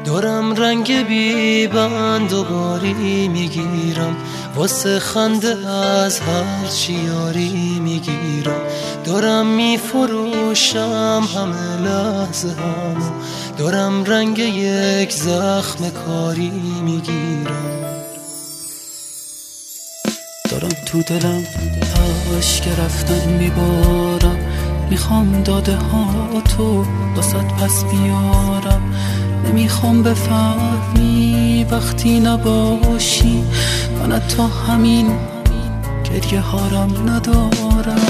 دارم رنگ بی بند و باری میگیرم، واسه خنده از هر چی یاری میگیرم. دارم میفروشم همه لحظه همو، دارم رنگ یک زخم کاری میگیرم. دارم تو دلم اشک رفتن میبارم، میخوام داده ها تو واسط پس بیارم. نمیخوام بفهمی وقتی نباشی، من حتی همین گریه هارم ندارم.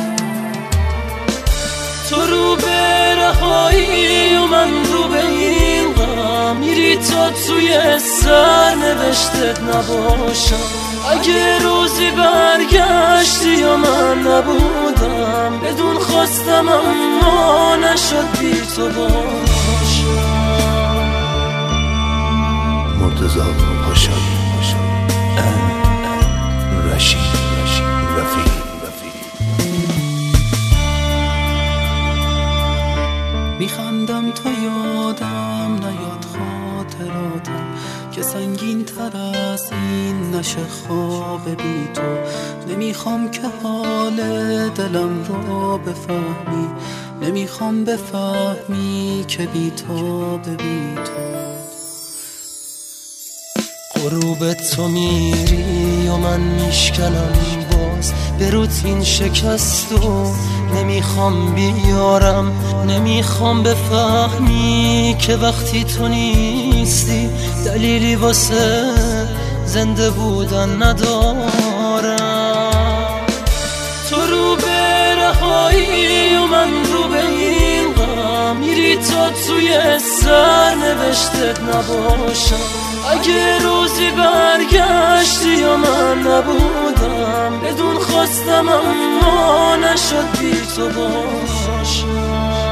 تو رو به رهایی و من رو به این غم، میری تا توی سرنوشتت نباشم. اگه روزی برگشتی و من نبودم، بدون خواستم اما نشد بی تو باشم. مرتضی پاشا رشید رفیق. میخندم تا یادم نیاد خاطراتم، که سنگین تر از این نشه خواب بی تو. نمیخوام که حال دلم رو بفهمی، نمیخوام بفهمی که بی تو بی تو. غروب تو میری و من میشکنم باز به روتین شکست و نمیخوام بیارم. نمیخوام بفهمی که وقتی تو نیستی دلیلی واسه زنده بودن ندارم. تو رو به رهایی و من رو به این غم، میری تا توی سرنوشتت نباشم. اگه روزی برگشتی و من نبودم، بدون خواستم اما نشد بی تو باشم.